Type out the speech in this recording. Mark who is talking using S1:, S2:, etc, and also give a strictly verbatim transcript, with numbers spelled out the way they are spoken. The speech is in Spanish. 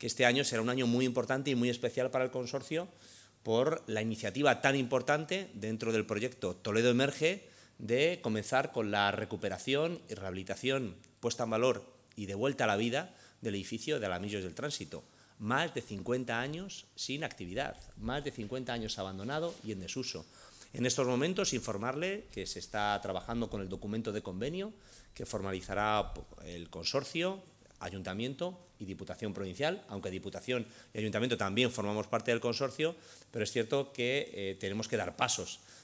S1: que este año será un año muy importante y muy especial para el consorcio por la iniciativa tan importante dentro del proyecto Toledo Emerge de comenzar con la recuperación y rehabilitación, puesta en valor y de vuelta a la vida del edificio de Alamillos del Tránsito. Más de cincuenta años sin actividad, más de cincuenta años abandonado y en desuso. En estos momentos, informarle que se está trabajando con el documento de convenio que formalizará el consorcio, Ayuntamiento y Diputación Provincial, aunque Diputación y Ayuntamiento también formamos parte del consorcio, pero es cierto que eh, tenemos que dar pasos